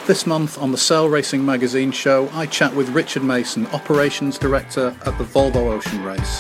This month on the Sail Racing Magazine show, I chat with Richard Mason, Operations Director at the Volvo Ocean Race.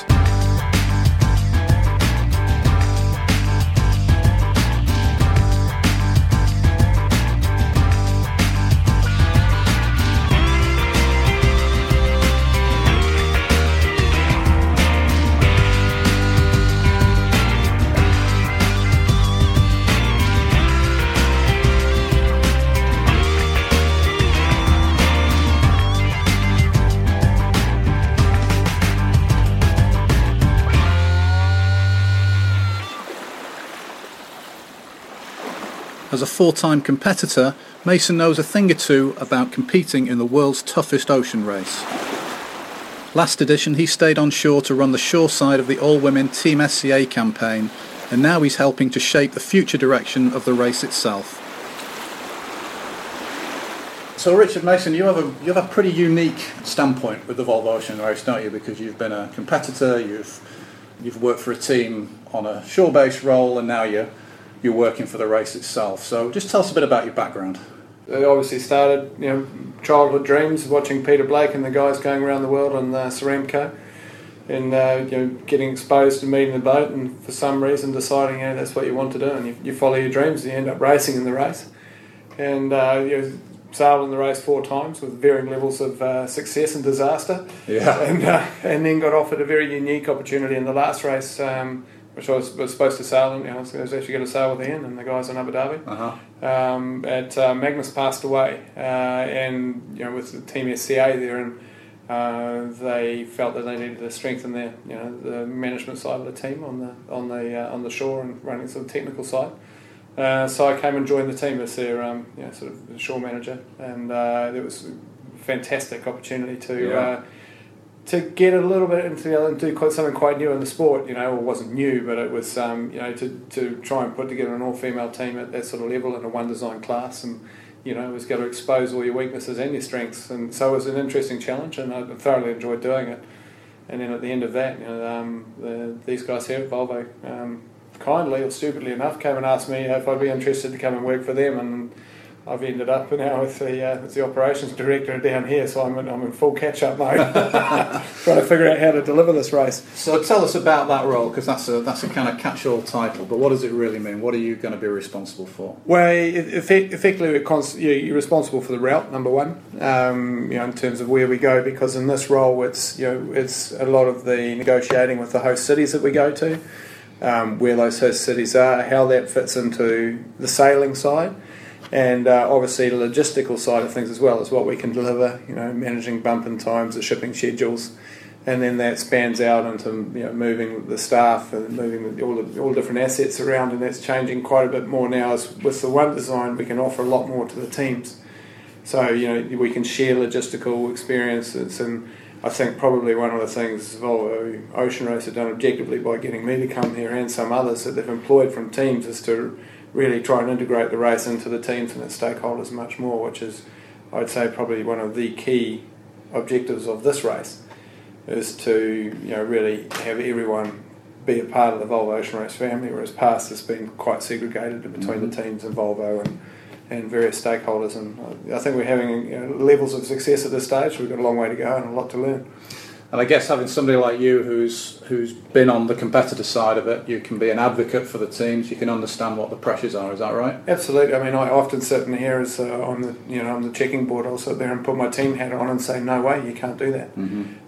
As a four-time competitor, Mason knows a thing or two about competing in the world's toughest ocean race. Last edition he stayed on shore to run the shore side of the all-women Team SCA campaign, and now he's helping to shape the future direction of the race itself. So Richard Mason, you have a pretty unique standpoint with the Volvo Ocean Race, don't you? Because you've been a competitor, you've worked for a team on a shore-based role, and now you're working for the race itself. So just tell us a bit about your background. It obviously started, childhood dreams, watching Peter Blake and the guys going around the world on Seremco, and getting exposed to meeting the boat, and for some reason deciding that's what you want to do, and you follow your dreams and you end up racing in the race. And sailed in the race 4 times with varying levels of success and disaster. Yeah. And then got offered a very unique opportunity in the last race, which I was supposed to sail in. I was actually going to sail with Ian and the guys in Abu Dhabi. Magnus passed away, and with the Team SCA there, and they felt that they needed to strengthen their, the management side of the team on the shore and running sort of technical side. So I came and joined the team as their sort of shore manager, and it was a fantastic opportunity to get a little bit into and do something quite new in the sport. It wasn't new, but it was to try and put together an all-female team at that sort of level in a one design class, and it was going to expose all your weaknesses and your strengths, and so it was an interesting challenge, and I thoroughly enjoyed doing it. And then at the end of that, these guys here at Volvo kindly or stupidly enough came and asked me if I'd be interested to come and work for them, and I've ended up now with the operations director down here, so I'm in full catch-up mode, trying to figure out how to deliver this race. So tell us about that role, because that's a kind of catch-all title, but what does it really mean? What are you going to be responsible for? Well, effectively, you're responsible for the route, number one, in terms of where we go, because in this role, it's a lot of the negotiating with the host cities that we go to, where those host cities are, how that fits into the sailing side. And obviously the logistical side of things as well is what we can deliver, managing bump-in times, the shipping schedules, and then that spans out into moving the staff and moving all different assets around, and that's changing quite a bit more now. As with the one design, we can offer a lot more to the teams. So we can share logistical experiences, and I think probably one of the things Volvo Ocean Race have done objectively by getting me to come here, and some others that they've employed from teams, is to really try and integrate the race into the teams and its stakeholders much more, which is, I'd say, probably one of the key objectives of this race, is to really have everyone be a part of the Volvo Ocean Race family, whereas past it's been quite segregated between the teams and Volvo and various stakeholders. And I think we're having levels of success at this stage. We've got a long way to go and a lot to learn. And I guess having somebody like you who's been on the competitor side of it, you can be an advocate for the teams. You can understand what the pressures are. Is that right? Absolutely. I mean, I often sit in here as on the checking board. I'll sit there and put my team hat on and say, "No way, you can't do that."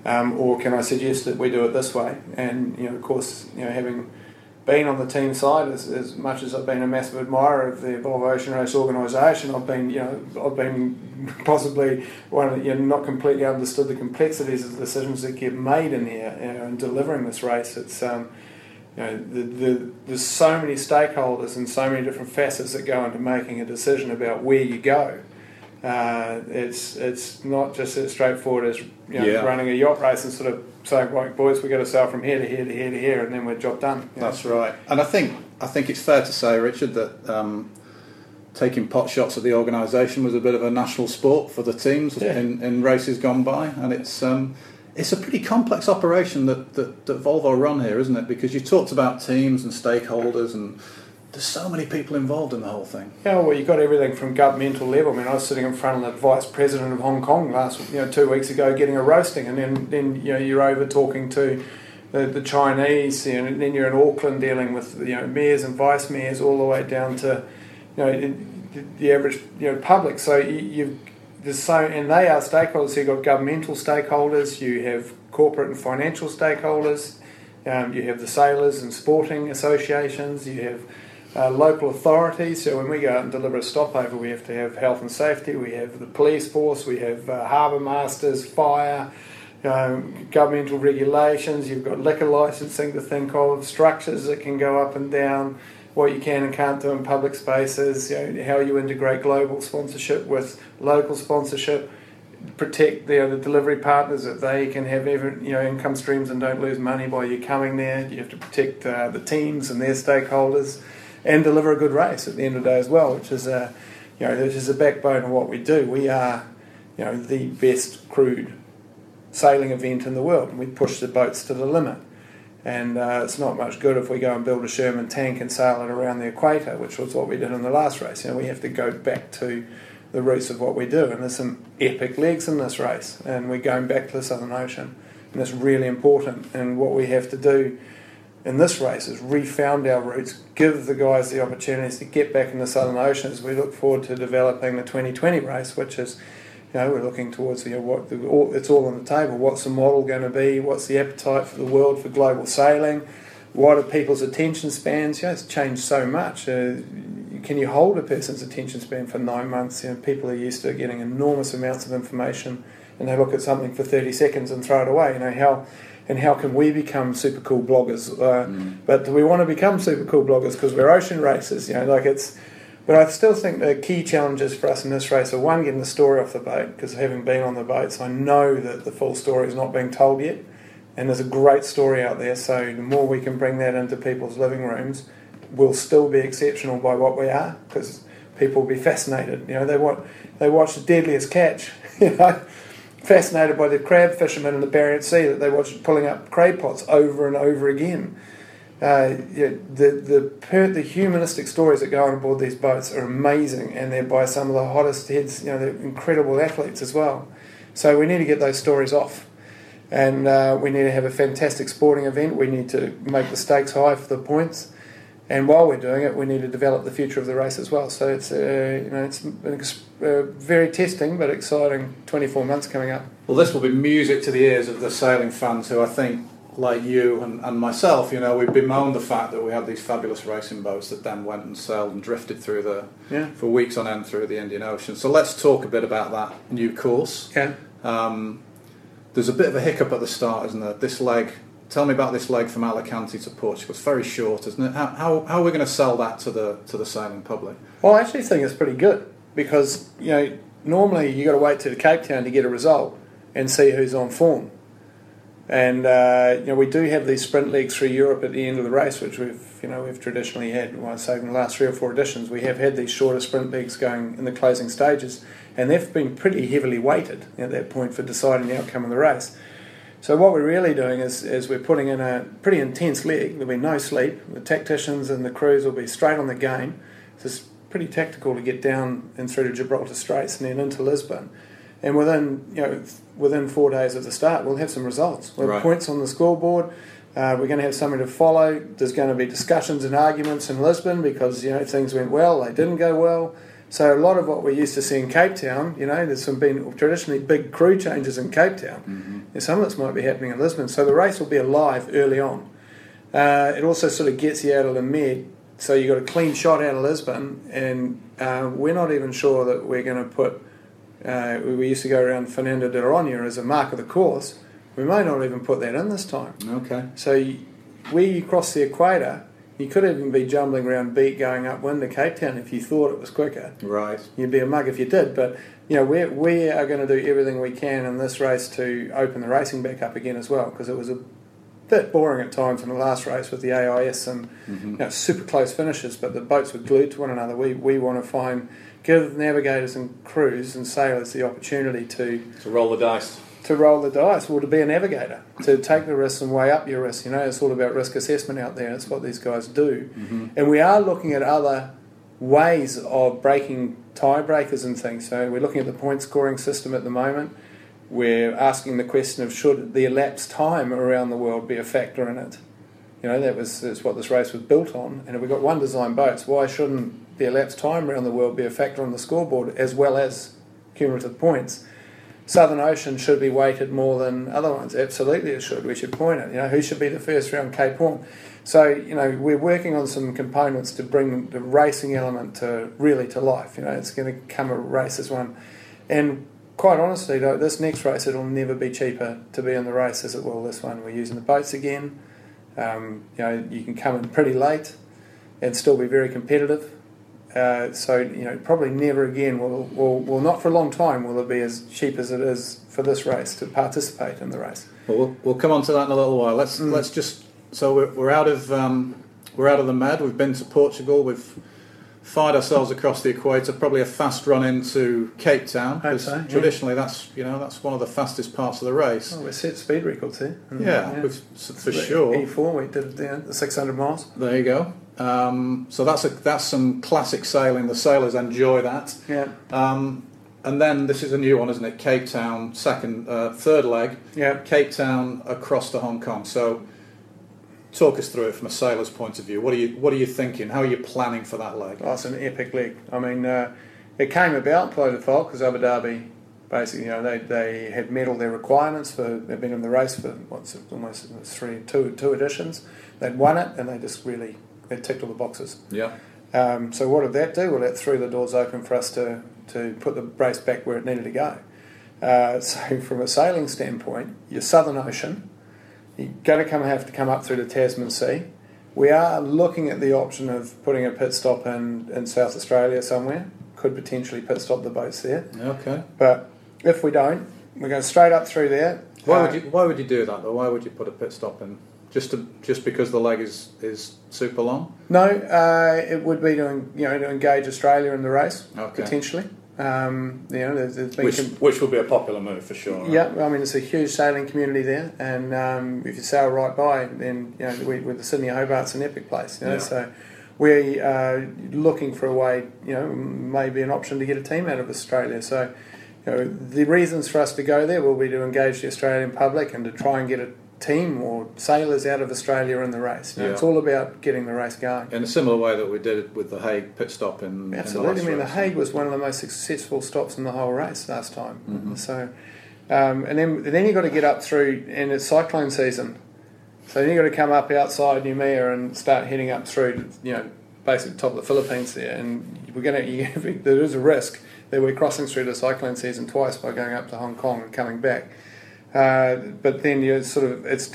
Or can I suggest that we do it this way? And of course, having been on the team side, as much as I've been a massive admirer of the Volvo Ocean Race organisation, I've been possibly one that not completely understood the complexities of the decisions that get made in here in delivering this race. It's there's so many stakeholders and so many different facets that go into making a decision about where you go. It's not just as straightforward as running a yacht race and sort of saying, "Right, boys, we've got to sail from here to here to here to here, and then we're job done." That's right. And I think it's fair to say, Richard, that taking pot shots at the organisation was a bit of a national sport for the teams in races gone by, and it's a pretty complex operation that Volvo run here, isn't it? Because you talked about teams and stakeholders and there's so many people involved in the whole thing. Yeah, well, you've got everything from governmental level. I mean, I was sitting in front of the Vice President of Hong Kong 2 weeks ago getting a roasting, and then you're over talking to the Chinese, and then you're in Auckland dealing with mayors and vice mayors all the way down to the average public. So and they are stakeholders. So you've got governmental stakeholders, you have corporate and financial stakeholders, you have the sailors and sporting associations, you have local authorities. So when we go out and deliver a stopover, we have to have health and safety, we have the police force, we have harbour masters, fire, governmental regulations, you've got liquor licensing to think of, structures that can go up and down, what you can and can't do in public spaces, how you integrate global sponsorship with local sponsorship, protect the delivery partners that they can have income streams and don't lose money by you coming there. You have to protect the teams and their stakeholders, and deliver a good race at the end of the day as well, which is the backbone of what we do. We are the best crewed sailing event in the world, and we push the boats to the limit. And it's not much good if we go and build a Sherman tank and sail it around the equator, which was what we did in the last race. We have to go back to the roots of what we do, and there's some epic legs in this race, and we're going back to the Southern Ocean, and it's really important. And what we have to do in this race is refound our roots, give the guys the opportunities to get back in the Southern Ocean as we look forward to developing the 2020 race, which is we're looking towards it's all on the table. What's the model going to be? What's the appetite for the world for global sailing? What are people's attention spans? It's changed so much. Can you hold a person's attention span for 9 months? People are used to getting enormous amounts of information, and they look at something for 30 seconds and throw it away. How can we become super cool bloggers? But do we want to become super cool bloggers because we're ocean racers? But I still think the key challenges for us in this race are, one, getting the story off the boat, because having been on the boats, I know that the full story is not being told yet, and there's a great story out there, so the more we can bring that into people's living rooms, we'll still be exceptional by what we are, because people will be fascinated. They watch The Deadliest Catch, fascinated by the crab fishermen in the Barents Sea that they watch pulling up crab pots over and over again. The humanistic stories that go on board these boats are amazing, and they're by some of the hottest heads. They're incredible athletes as well. So we need to get those stories off, and we need to have a fantastic sporting event. We need to make the stakes high for the points, and while we're doing it, we need to develop the future of the race as well. So it's very testing but exciting 24 months coming up. Well, this will be music to the ears of the sailing fans, who I think, like you and myself, we bemoaned the fact that we had these fabulous racing boats that then went and sailed and drifted through for weeks on end through the Indian Ocean. So let's talk a bit about that new course. Okay. There's a bit of a hiccup at the start, isn't there? This leg. Tell me about this leg from Alicante to Portugal. It's very short, isn't it? How are we going to sell that to the sailing public? Well, I actually think it's pretty good, because normally you got to wait to Cape Town to get a result and see who's on form. And we do have these sprint legs through Europe at the end of the race, which we've traditionally had. Well, I'd say in the last 3 or 4 editions, we have had these shorter sprint legs going in the closing stages, and they've been pretty heavily weighted at that point for deciding the outcome of the race. So what we're really doing is we're putting in a pretty intense leg. There'll be no sleep. The tacticians and the crews will be straight on the game. So it's pretty tactical to get down and through to Gibraltar Straits and then into Lisbon. And within 4 days of the start, we'll have some results. We'll have points on the scoreboard. We're going to have something to follow. There's going to be discussions and arguments in Lisbon because things went well, they didn't go well. So a lot of what we used to see in Cape Town, there's been traditionally big crew changes in Cape Town. Mm-hmm. And some of this might be happening in Lisbon. So the race will be alive early on. It also sort of gets you out of the Med. So you've got a clean shot out of Lisbon, and we're not even sure that we're going to put... we used to go around Fernando de Noronha as a mark of the course. We may not even put that in this time. Okay. So where you cross the equator, you could even be jumbling around beat going upwind to Cape Town if you thought it was quicker. Right. You'd be a mug if you did. But we are going to do everything we can in this race to open the racing back up again as well, because it was a bit boring at times in the last race with the AIS and super close finishes, but the boats were glued to one another. We want to give navigators and crews and sailors the opportunity to roll the dice. to roll the dice or to be a navigator, to take the risks and weigh up your risks. It's all about risk assessment out there. It's what these guys do. Mm-hmm. And we are looking at other ways of breaking tiebreakers and things. So we're looking at the point scoring system at the moment. We're asking the question of should the elapsed time around the world be a factor in it. That's what this race was built on. And if we've got one design boats, why shouldn't the elapsed time around the world be a factor on the scoreboard as well as cumulative points? Southern Ocean should be weighted more than other ones. Absolutely it should. We should point it. Who should be the first around Cape Horn? So, we're working on some components to bring the racing element to life. It's going to come a race as one. And quite honestly, though, this next race, it'll never be cheaper to be in the race as it will this one. We're using the boats again. You can come in pretty late and still be very competitive. Probably never again will not for a long time will it be as cheap as it is for this race to participate in the race. Well, we'll come on to that in a little while. Let's just we're out of the Med. We've been to Portugal. We've fired ourselves across the equator. Probably a fast run into Cape Town. Traditionally, that's one of the fastest parts of the race. Oh, we set speed records here. For sure. E4, we did the 600 miles. There you go. So that's some classic sailing. The sailors enjoy that. Yeah. And then this is a new one, isn't it? Cape Town, third leg. Yeah. Cape Town across to Hong Kong. So talk us through it from a sailor's point of view. What are you thinking? How are you planning for that leg? Oh, it's an epic leg. I mean, it came about by default because Abu Dhabi, basically, they had medalled their requirements they've been in the race for almost two editions. They'd won it, and they just really ticked all the boxes. Yeah. So what did that do? Well, that threw the doors open for us to put the race back where it needed to go. So from a sailing standpoint, your Southern Ocean, you're going to have to come up through the Tasman Sea. We are looking at the option of putting a pit stop in South Australia somewhere. Could potentially pit stop the boats there. Okay. But if we don't, we're going straight up through there. Why would you do that though? Why would you put a pit stop in? Just because the leg is super long? No, it would be to engage Australia in the race potentially. There's been which will be a popular move for sure. Right? Yeah, I mean it's a huge sailing community there, and if you sail right by, then with the Sydney Hobart's an epic place. So we are looking for a way, maybe an option to get a team out of Australia. So the reasons for us to go there will be to engage the Australian public and to try and get a team or sailors out of Australia in the race. It's all about getting the race going. In a similar way that we did it with the Hague pit stop in Absolutely. the the Hague was one of the most successful stops in the whole race last time. Mm-hmm. So, and then you've got to get up through, and it's cyclone season. So then you've got to come up outside Noumea and start heading up through, basically top of the Philippines there. And there is a risk that we're crossing through the cyclone season twice by going up to Hong Kong and coming back. But then it's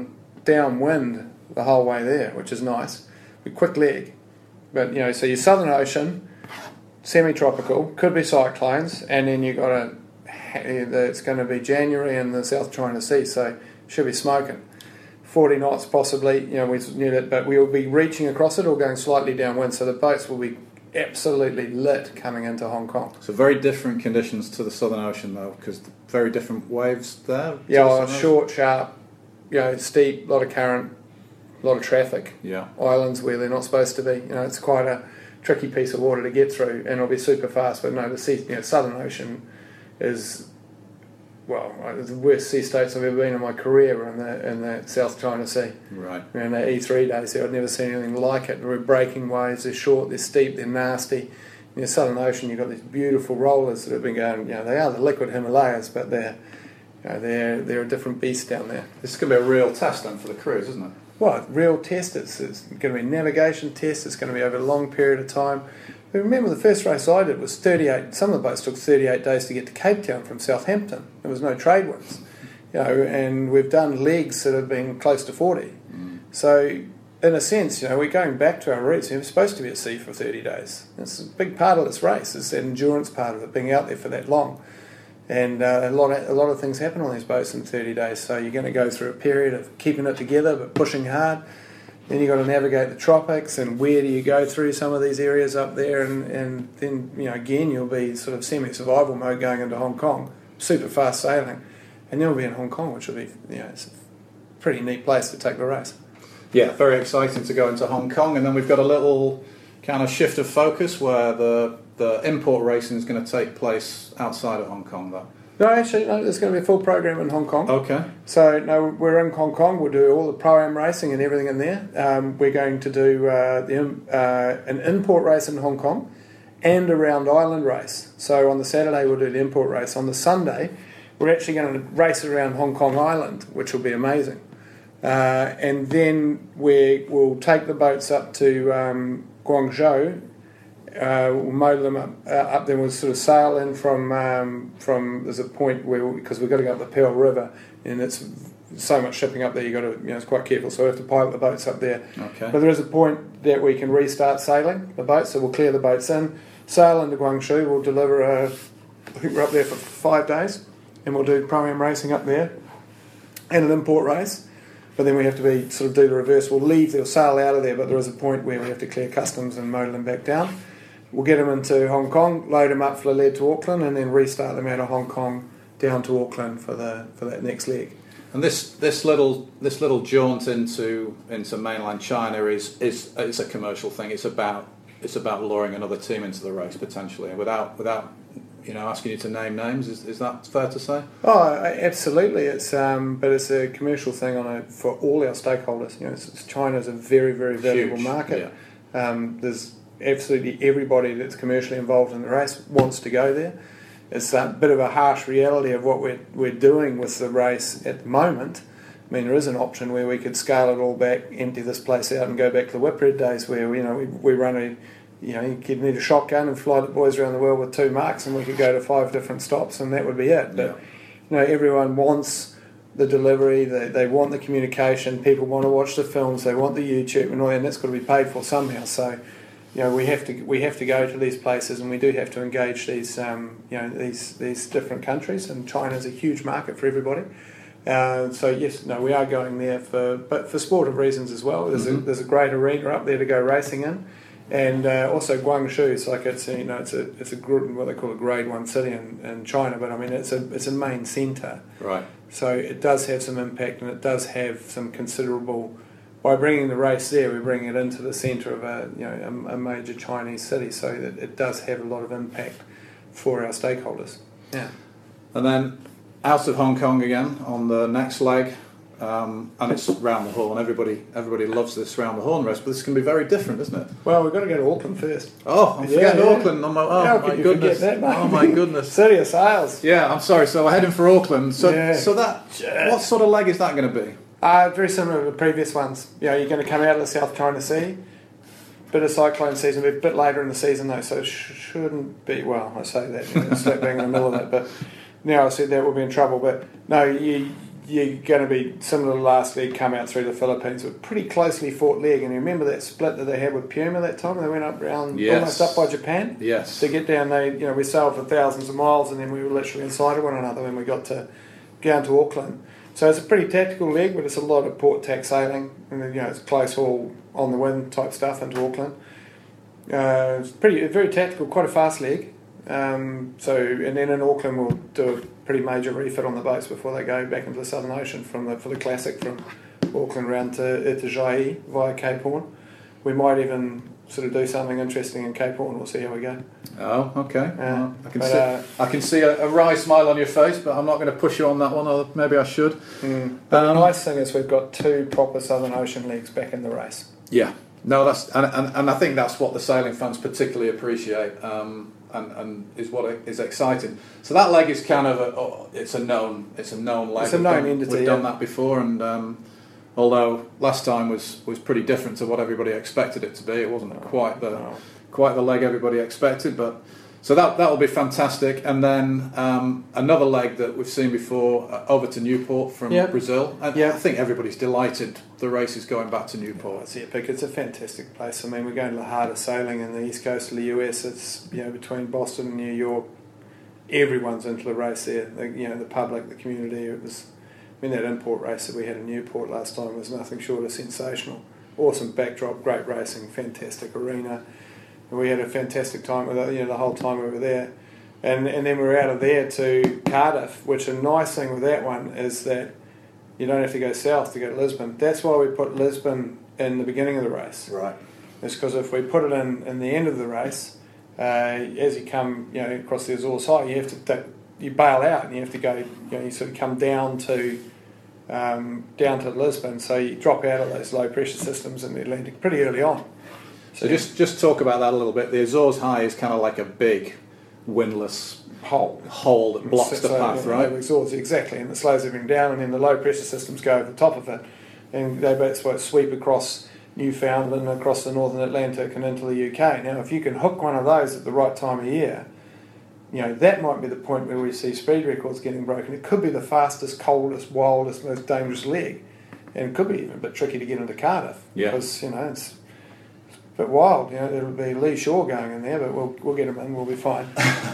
downwind the whole way there, which is nice. A quick leg, but so your Southern Ocean, semi-tropical, could be cyclones, and then you got it's going to be January in the South China Sea, so should be smoking. 40 knots possibly, we need it, but we will be reaching across it or going slightly downwind, so the boats will be absolutely lit coming into Hong Kong. So very different conditions to the Southern Ocean though, because very different waves there. Yeah, short, sharp, steep, a lot of current, a lot of traffic. Yeah. Islands where they're not supposed to be. It's quite a tricky piece of water to get through, and it'll be super fast. But no, the sea, Southern Ocean is the worst sea states I've ever been in my career in the South China Sea. Right. And the E3 days there, I'd never seen anything like it. We're breaking waves, they're short, they're steep, they're nasty. In the Southern Ocean, you've got these beautiful rollers that have been going, they are the liquid Himalayas, but they're a different beast down there. This is going to be a real test then for the cruise, isn't it? Well, real test. It's going to be a navigation test. It's going to be over a long period of time. But remember, the first race I did was 38. Some of the boats took 38 days to get to Cape Town from Southampton. There was no trade winds, and we've done legs that have been close to 40. So, in a sense, we're going back to our roots. We're supposed to be at sea for 30 days. It's a big part of this race. It's that endurance part of it, being out there for that long. And a lot of things happen on these boats in 30 days. So you're going to go through a period of keeping it together but pushing hard. Then you've got to navigate the tropics, and where do you go through some of these areas up there, and then again you'll be sort of semi-survival mode going into Hong Kong, super fast sailing, and then we'll be in Hong Kong, which will be, it's a pretty neat place to take the race. Yeah, very exciting to go into Hong Kong, and then we've got a little kind of shift of focus where the import racing is going to take place outside of Hong Kong, though. No, actually, no, there's going to be a full program in Hong Kong. Okay. So, no, we're in Hong Kong. We'll do all the Pro-Am racing and everything in there. We're going to do an import race in Hong Kong and a round island race. So on the Saturday, we'll do the import race. On the Sunday, we're actually going to race around Hong Kong Island, which will be amazing. And then we'll take the boats up to Guangzhou. We'll motor them up there. We'll sort of sail in from there's a point where, because we've got to go up the Pearl River, and it's so much shipping up there, you've got to, it's quite careful, so we have to pilot the boats up there. Okay. But there is a point that we can restart sailing the boats, so we'll clear the boats in, sail into Guangzhou, we'll deliver I think we're up there for 5 days, and we'll do Pro-Am racing up there, and an import race. But then we have to sort of do the reverse. We'll sail out of there, but there is a point where we have to clear customs and motor them back down. We'll get them into Hong Kong, load them up for the lead to Auckland, and then restart them out of Hong Kong down to Auckland for that next leg. And this little jaunt into mainland China is a commercial thing. It's about luring another team into the race potentially, and without asking you to name names. Is that fair to say? Oh, absolutely. It's but it's a commercial thing for all our stakeholders. China's a very, very valuable market. Yeah. There's absolutely everybody that's commercially involved in the race wants to go there. It's a bit of a harsh reality of what we're doing with the race at the moment. I mean, there is an option where we could scale it all back, empty this place out, and go back to the Whitbread days where we run you could need a shotgun and fly the boys around the world with 2 marks, and we could go to 5 different stops, and that would be it. But everyone wants the delivery, they want the communication, people want to watch the films, they want the YouTube, and that's got to be paid for somehow. So, we have to go to these places, and we do have to engage these these different countries, and China's a huge market for everybody. So yes, we are going there but for sportive reasons as well. There's a great arena up there to go racing in. And also Guangzhou, it's a what they call a Grade 1 city in China, but I mean it's a main centre. Right. So it does have some impact, and it does have some considerable. By bringing the race there, we're bringing it into the centre of a major Chinese city, so that it does have a lot of impact for our stakeholders. Yeah. And then out of Hong Kong again on the next leg. And it's round the horn. Everybody loves this round the horn race, but this can be very different, isn't it? Well, we've got to go to Auckland first. Oh, I'm forgetting Auckland. How my goodness! That, oh my goodness! City of Sales. Yeah, I'm sorry. So we're heading for Auckland. So what sort of leg is that going to be? Very similar to the previous ones. You're going to come out of the South China Sea. Bit of cyclone season, a bit later in the season though, so it shouldn't be. Well, I say that, slap bang in the middle of it, but now I said that we'll be in trouble. But no, you're going to be similar to last leg, come out through the Philippines. With a pretty closely fought leg, and you remember that split that they had with Puma that time? They went up around almost up by Japan. Yes. To get down, we sailed for thousands of miles, and then we were literally inside of one another when we got down to Auckland. So it's a pretty tactical leg, but it's a lot of port tack sailing, and it's close haul on the wind type stuff into Auckland. It's very tactical, quite a fast leg. And then in Auckland we'll do a pretty major refit on the boats before they go back into the Southern Ocean for the Classic from Auckland round to Itajaí via Cape Horn. We might even sort of do something interesting in Cape Horn. We'll see how we go. Oh, okay. I can see a wry smile on your face, but I'm not going to push you on that one, or maybe I should. But the nice thing is we've got 2 proper Southern Ocean legs back in the race. Yeah. No, and I think that's what the sailing fans particularly appreciate. And is what is exciting. So that leg is kind of it's a known leg. It's a known entity. We've done that before, and although last time was pretty different to what everybody expected it to be, it wasn't quite the leg everybody expected. But so that will be fantastic. And then another leg that we've seen before, over to Newport from Brazil. I think everybody's delighted the race is going back to Newport. It's epic. It's a fantastic place. I mean, we're going to the heart of sailing in the east coast of the US. It's between Boston and New York. Everyone's into the race there. The public, the community. That import race that we had in Newport last time was nothing short of sensational. Awesome backdrop, great racing, fantastic arena. And we had a fantastic time with the whole time we were there. and then we're out of there to Cardiff, which a nice thing with that one is that you don't have to go south to go to Lisbon. That's why we put Lisbon in the beginning of the race. Right. It's because if we put it in the end of the race, as you come across the Azores High, you have to you bail out and you have to go. You sort of come down to Lisbon, so you drop out of those low pressure systems in the Atlantic pretty early on. So just talk about that a little bit. The Azores High is kind of like a big windless hole that blocks the path, right? The Azores, exactly, and it slows everything down, and then the low pressure systems go over the top of it, and that's what sweep across Newfoundland, across the Northern Atlantic, and into the UK. Now, if you can hook one of those at the right time of year, that might be the point where we see speed records getting broken. It could be the fastest, coldest, wildest, most dangerous leg, and it could be even a bit tricky to get into Cardiff because it's a bit wild. It'll be Lee Shaw going in there, but we'll get him in. We'll be fine.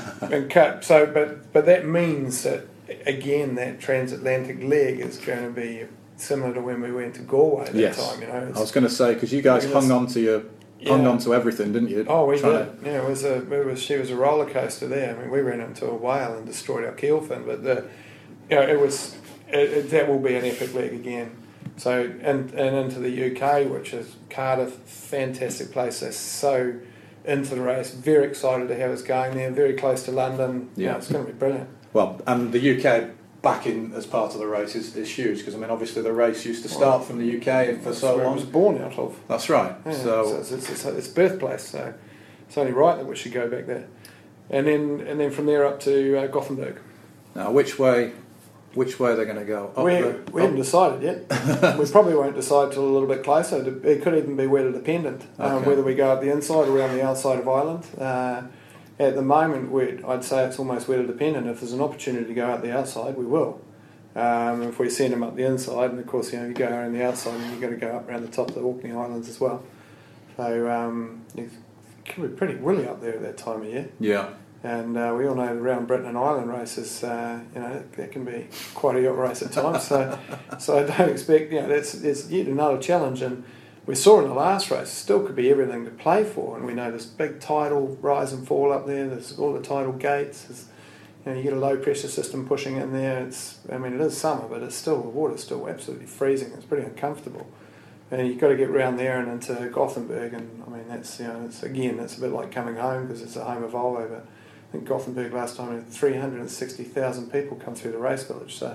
But that means that again, that transatlantic leg is going to be similar to when we went to Galway that time. I was going to say because you guys hung on to everything, didn't you? Oh, we did. She was a roller coaster there. I mean, we ran into a whale and destroyed our keel fin, but that will be an epic leg again. So and into the UK, which is Cardiff, fantastic place. They're so into the race, very excited to have us going there. Very close to London. Yeah, it's going to be brilliant. Well, and the UK backing as part of the race is huge because obviously the race used to start from the UK for so long. It was born out of. That's right. Yeah, so it's birthplace. So it's only right that we should go back there, and then from there up to Gothenburg. Now, which way are they going to go? We haven't decided yet. We probably won't decide till a little bit closer. It could even be weather dependent, whether we go up the inside or around the outside of Ireland. At the moment, I'd say it's almost weather dependent. If there's an opportunity to go out the outside, we will. If we send them up the inside, and of course, you go around the outside, and you've got to go up around the top of the Orkney Islands as well. So it can be pretty woolly up there at that time of year. Yeah. And we all know the Round Britain and Ireland races, that can be quite a yacht race at times. So I don't expect, it's yet another challenge. And we saw in the last race, still could be everything to play for. And we know there's big tidal rise and fall up there. There's all the tidal gates. You get a low pressure system pushing in there. It is summer, but the water's still absolutely freezing. It's pretty uncomfortable. And you've got to get round there and into Gothenburg. And that's a bit like coming home because it's the home of Volvo. But I think Gothenburg last time had 360,000 people come through the race village. So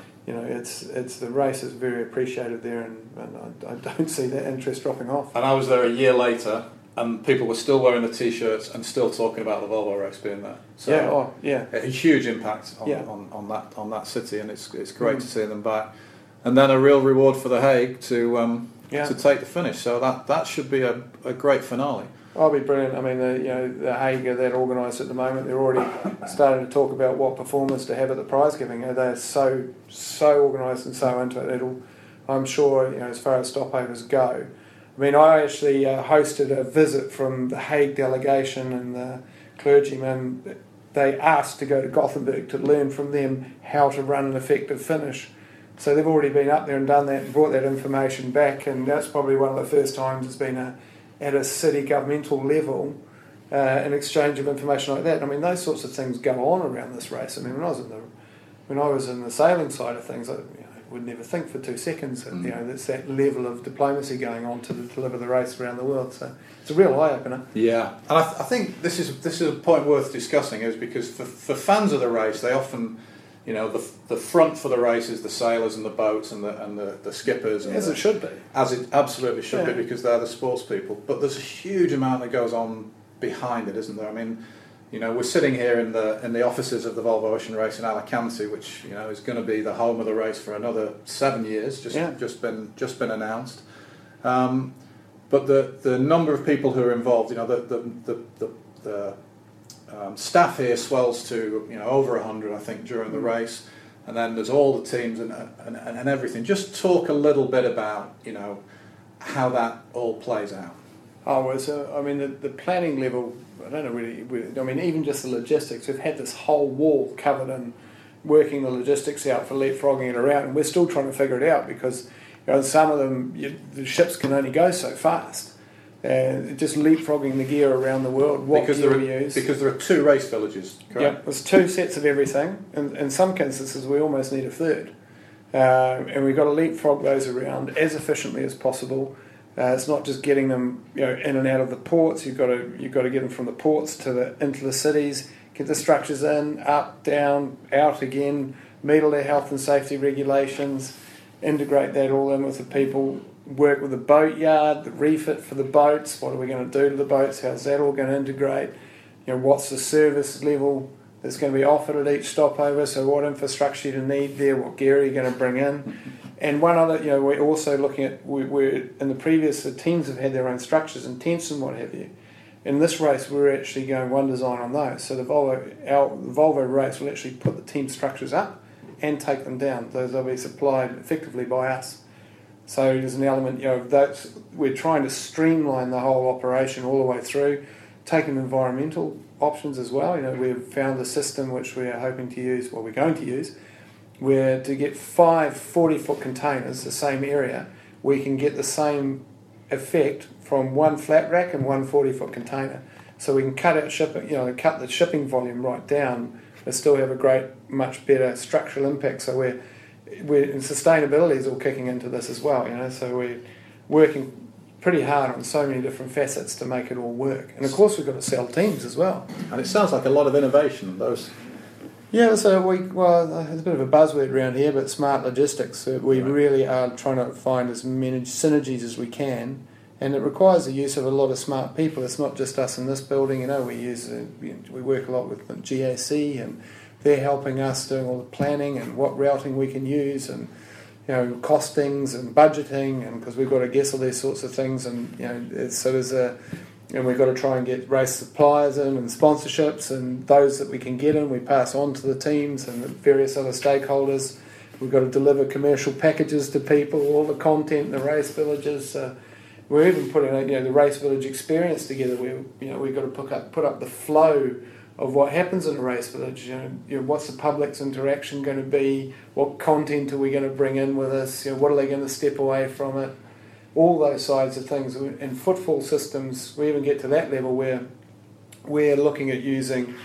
it's the race is very appreciated there, and I don't see that interest dropping off. And I was there a year later, and people were still wearing the T-shirts and still talking about the Volvo race being there. So a huge impact on that city, and it's great to see them back. And then a real reward for the Hague to take the finish. So that should be a great finale. I'll be brilliant. The Hague are that organised at the moment. They're already starting to talk about what performers to have at the prize giving. They're so organised and so into it. I'm sure, as far as stopovers go. I actually hosted a visit from the Hague delegation and the clergymen. They asked to go to Gothenburg to learn from them how to run an effective finish. So they've already been up there and done that and brought that information back. And that's probably one of the first times it's been at a city governmental level, an exchange of information like that. Those sorts of things go on around this race. When I was in the sailing side of things, I would never think for 2 seconds that there's that level of diplomacy going on to deliver the race around the world. So it's a real eye opener. Yeah, and I think this is a point worth discussing, is because for fans of the race, they often. The front for the race is the sailors and the boats and the skippers. And it should be. As it absolutely should be, because they're the sports people. But there's a huge amount that goes on behind it, isn't there? We're sitting here in the offices of the Volvo Ocean Race in Alicante, which is going to be the home of the race for another 7 years. Just been announced. But the number of people who are involved, the staff here swells to over 100, I think, during the race, and then there's all the teams and everything. Just talk a little bit about how that all plays out. The planning level, I don't know really. Even just the logistics. We've had this whole wall covered in working the logistics out for leapfrogging it around, and we're still trying to figure it out because some of them the ships can only go so fast. just leapfrogging the gear around the world. What gear we use. Because there are 2 race villages, correct? Yeah, there's 2 sets of everything. In some instances, we almost need a third. And we've got to leapfrog those around as efficiently as possible. It's not just getting them, in and out of the ports. You've got to get them from the ports into the cities, get the structures in, up, down, out again, meet all their health and safety regulations, integrate that all in with the people, work with the boat yard, the refit for the boats. What are we going to do to the boats? How's that all going to integrate? What's the service level that's going to be offered at each stopover? So what infrastructure you need there? What gear are you going to bring in? And one other, we're also looking at, we're in the previous, the teams have had their own structures and tents and what have you. In this race, we're actually going one design on those. So the Volvo race will actually put the team structures up and take them down. Those will be supplied effectively by us. So there's an element, that we're trying to streamline the whole operation all the way through, taking environmental options as well. We've found a system which we are hoping to use, we're going to use, where to get 5 40-foot containers, the same area, we can get the same effect from one flat rack and one 40-foot container. So we can cut out shipping, cut the shipping volume right down, but still have a much better structural impact. So we're and sustainability is all kicking into this as well. So we're working pretty hard on so many different facets to make it all work. And of course, we've got to sell teams as well. And it sounds like a lot of innovation. Those. Yeah, so there's a bit of a buzzword around here, but smart logistics. We really are trying to find as many synergies as we can, and it requires the use of a lot of smart people. It's not just us in this building. We work a lot with the GAC, and they're helping us doing all the planning and what routing we can use, and costings and budgeting, and because we've got to guess all these sorts of things, and and we've got to try and get race suppliers in and sponsorships, and those that we can get in, we pass on to the teams and the various other stakeholders. We've got to deliver commercial packages to people, all the content in the race villages. We're even putting the race village experience together. We've got to put up the flow of what happens in a race village. What's the public's interaction going to be? What content are we going to bring in with us? What are they going to step away from it? All those sides of things. In footfall systems, we even get to that level where we're looking at using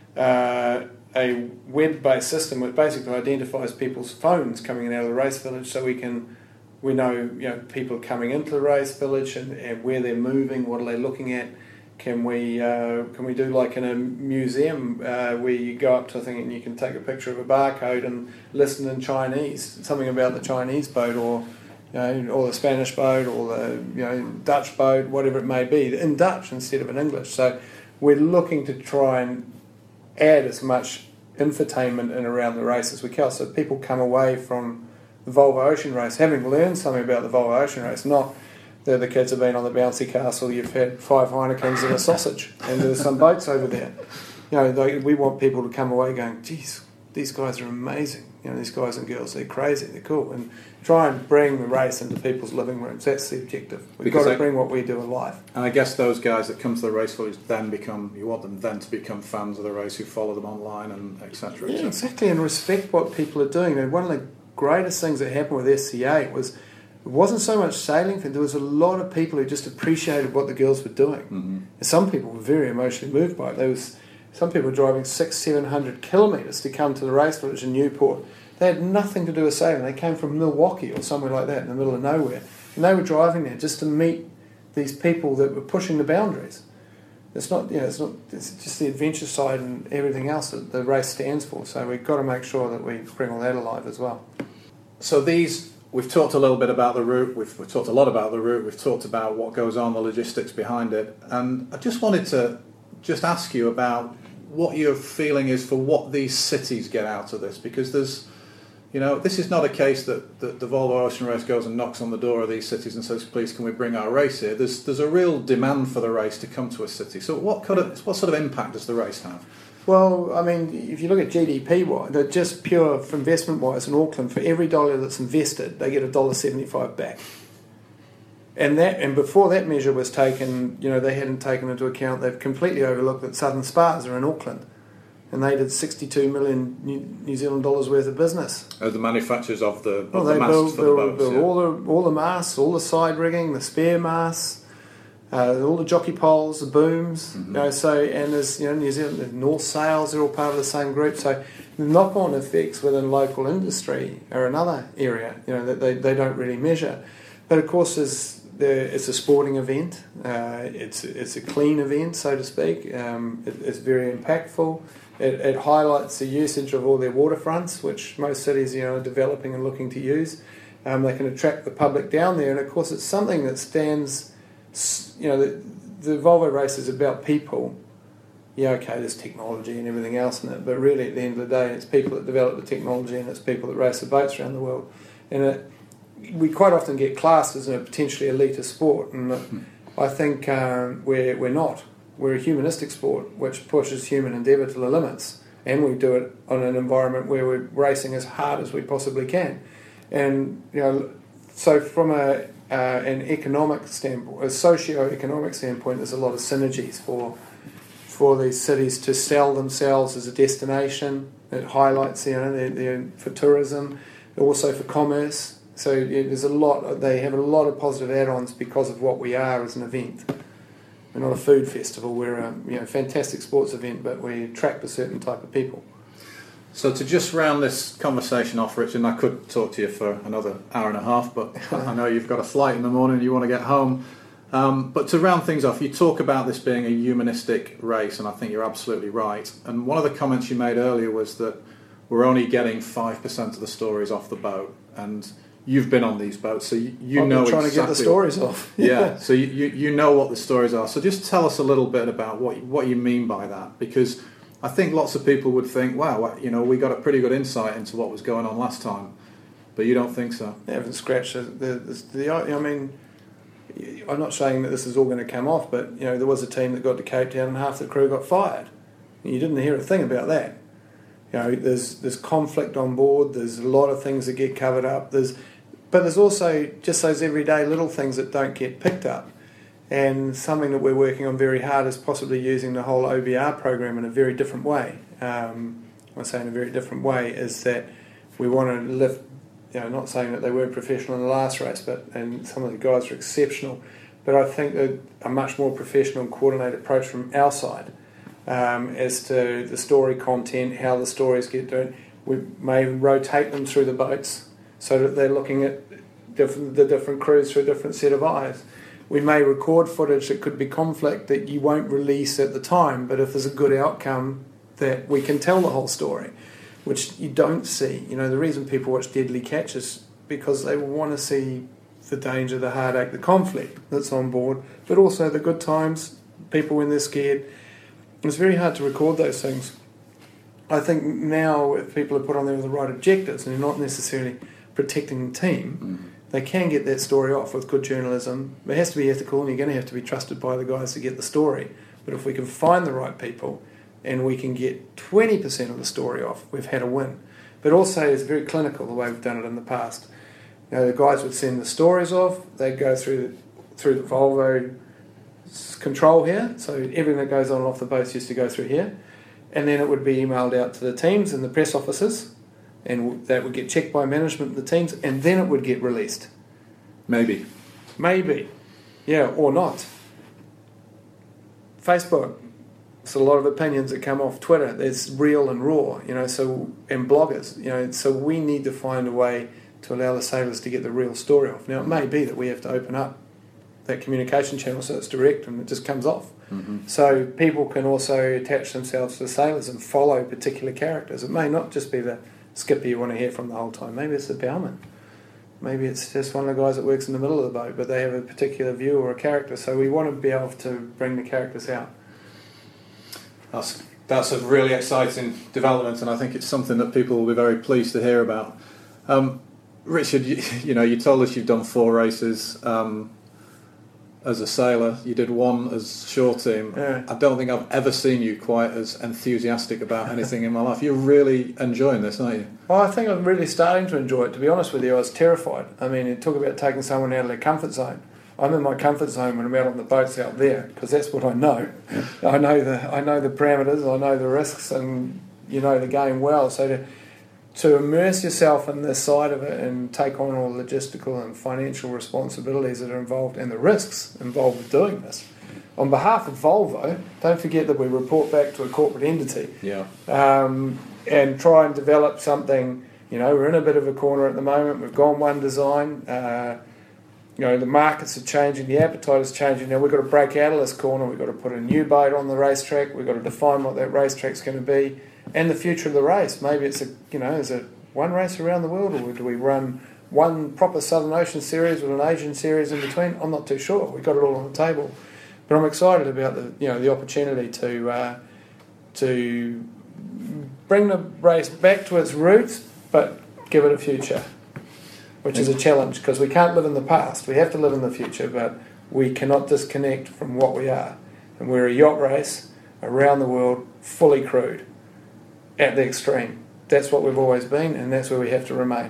a web-based system which basically identifies people's phones coming in out of the race village, so we know people coming into the race village and where they're moving, what are they looking at. Can we do like in a museum where you go up to a thing and you can take a picture of a barcode and listen in Chinese, something about the Chinese boat or the Spanish boat or the Dutch boat, whatever it may be, in Dutch instead of in English. So we're looking to try and add as much infotainment in around the race as we can, so people come away from the Volvo Ocean Race having learned something about the Volvo Ocean Race, not the kids have been on the bouncy castle, you've had 5 Heinekens and a sausage, and there's some boats over there. We want people to come away going, geez, these guys are amazing. These guys and girls, they're crazy, they're cool. And try and bring the race into people's living rooms. That's the objective. We've got to bring what we do alive. And I guess those guys that come to the race village you want them then to become fans of the race, who follow them online and etc. Yeah, exactly, and respect what people are doing. One of the greatest things that happened with SCA was it wasn't so much sailing, there was a lot of people who just appreciated what the girls were doing. Mm-hmm. And some people were very emotionally moved by it. Some people were driving 600-700 kilometres to come to the race village in Newport. They had nothing to do with sailing. They came from Milwaukee or somewhere like that in the middle of nowhere. And they were driving there just to meet these people that were pushing the boundaries. It's just the adventure side and everything else that the race stands for. So we've got to make sure that we bring all that alive as well. So we've talked a little bit about the route, we've talked a lot about the route, we've talked about what goes on, the logistics behind it, and I just wanted to ask you about what your feeling is for what these cities get out of this, because there's, this is not a case that the Volvo Ocean Race goes and knocks on the door of these cities and says, please can we bring our race here. There's a real demand for the race to come to a city. So what sort of impact does the race have? Well, I mean, if you look at GDP-wise, just pure investment-wise in Auckland, for every dollar that's invested, they get $1.75 back. And before that measure was taken, they hadn't taken into account, they've completely overlooked that Southern Spas are in Auckland. And they did 62 million New Zealand dollars worth of business. As the manufacturers of the masts for the boats. Build all the masts, all the side rigging, the spare masts. all the jockey poles, the booms, so, and there's, New Zealand, the North Sails are all part of the same group, so the knock-on effects within local industry are another area, that they don't really measure. But of course, it's a sporting event, it's a clean event, so to speak, it's very impactful. It highlights the usage of all their waterfronts, which most cities are developing and looking to use. They can attract the public down there, and of course it's something that stands, the Volvo race is about people. Yeah, okay, there's technology and everything else in it, but really at the end of the day it's people that develop the technology and it's people that race the boats around the world. And we quite often get classed as a potentially elitist sport, and I think we're not. We're a humanistic sport which pushes human endeavour to the limits, and we do it on an environment where we're racing as hard as we possibly can. And so from an economic standpoint, a socio-economic standpoint, there's a lot of synergies for these cities to sell themselves as a destination. It highlights, for tourism, also for commerce. So there's they have a lot of positive add-ons because of what we are as an event. We're not a food festival. We're a fantastic sports event, but we attract a certain type of people. So to just round this conversation off, Richard, and I could talk to you for another hour and a half, but I know you've got a flight in the morning and you want to get home. But to round things off, you talk about this being a humanistic race, and I think you're absolutely right. And one of the comments you made earlier was that we're only getting 5% of the stories off the boat, and you've been on these boats, so you know exactly. Trying to get the stories off. Yeah, so you know what the stories are. So just tell us a little bit about what you mean by that, because I think lots of people would think, wow, we got a pretty good insight into what was going on last time, but you don't think so. They haven't scratched I mean, I'm not saying that this is all going to come off, but there was a team that got to Cape Town and half the crew got fired. And you didn't hear a thing about that. There's conflict on board. There's a lot of things that get covered up. But there's also just those everyday little things that don't get picked up. And something that we're working on very hard is possibly using the whole OBR program in a very different way. I'm saying a very different way is that we want to lift, not saying that they weren't professional in the last race, and some of the guys are exceptional, but I think that a much more professional and coordinated approach from our side as to the story content, how the stories get done. We may rotate them through the boats so that they're looking at the different crews through a different set of eyes. We may record footage that could be conflict that you won't release at the time, but if there's a good outcome, that we can tell the whole story, which you don't see. The reason people watch Deadly Catch is because they want to see the danger, the heartache, the conflict that's on board, but also the good times, people when they're scared. It's very hard to record those things. I think now if people are put on there with the right objectives and they're not necessarily protecting the team, they can get that story off with good journalism. It has to be ethical, and you're going to have to be trusted by the guys to get the story. But if we can find the right people and we can get 20% of the story off, we've had a win. But also it's very clinical the way we've done it in the past. The guys would send the stories off, they'd go through the Volvo control here, so everything that goes on and off the boats used to go through here, and then it would be emailed out to the teams and the press offices, and that would get checked by management of the teams, and then it would get released. Maybe. Yeah, or not. Facebook, there's a lot of opinions that come off Twitter. There's real and raw, and bloggers, so we need to find a way to allow the sailors to get the real story off. Now, it may be that we have to open up that communication channel so it's direct and it just comes off. Mm-hmm. So people can also attach themselves to the sailors and follow particular characters. It may not just be the skipper you want to hear from the whole time. Maybe it's the bowman. Maybe it's just one of the guys that works in the middle of the boat, but they have a particular view or a character. So we want to be able to bring the characters out. That's a really exciting development, and I think it's something that people will be very pleased to hear about. Richard, you told us you've done 4 races as a sailor. You did 1 as shore team. Yeah. I don't think I've ever seen you quite as enthusiastic about anything in my life. You're really enjoying this, aren't you? Well, I think I'm really starting to enjoy it. To be honest with you, I was terrified. I mean, you talk about taking someone out of their comfort zone. I'm in my comfort zone when I'm out on the boats out there because that's what I know. I know the parameters, I know the risks, and the game well. So to immerse yourself in this side of it and take on all the logistical and financial responsibilities that are involved and the risks involved with doing this. On behalf of Volvo, don't forget that we report back to a corporate entity. And try and develop something. We're in a bit of a corner at the moment. We've gone one design. The markets are changing. The appetite is changing. Now we've got to break out of this corner. We've got to put a new boat on the racetrack. We've got to define what that racetrack's going to be and the future of the race. Maybe it's is it one race around the world, or do we run one proper Southern Ocean series with an Asian series in between? I'm not too sure. We've got it all on the table, but I'm excited about the opportunity to bring the race back to its roots, but give it a future, which is a challenge because we can't live in the past. We have to live in the future, but we cannot disconnect from what we are. And we're a yacht race around the world, fully crewed, at the extreme. That's what we've always been, and that's where we have to remain.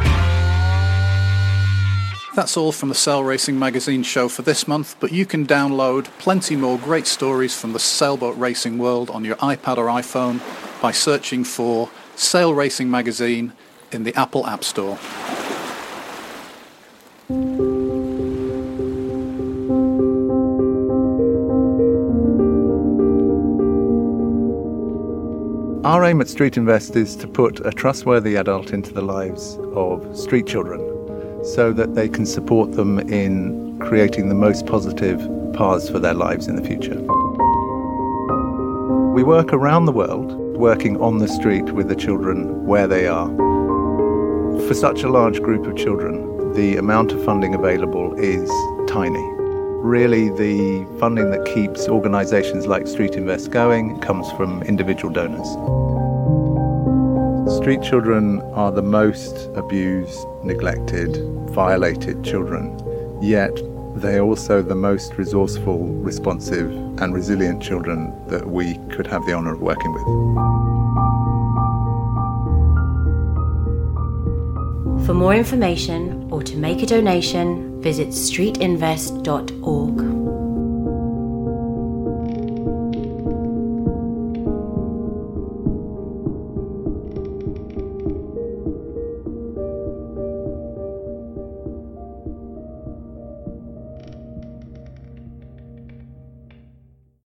That's all from the Sail Racing Magazine show for this month, but you can download plenty more great stories from the sailboat racing world on your iPad or iPhone by searching for Sail Racing Magazine in the Apple App Store. Our aim at Street Invest is to put a trustworthy adult into the lives of street children so that they can support them in creating the most positive paths for their lives in the future. We work around the world, working on the street with the children where they are. For such a large group of children, the amount of funding available is tiny. Really, the funding that keeps organisations like Street Invest going comes from individual donors. Street children are the most abused, neglected, violated children, yet they are also the most resourceful, responsive and resilient children that we could have the honour of working with. For more information or to make a donation, visit streetinvest.org.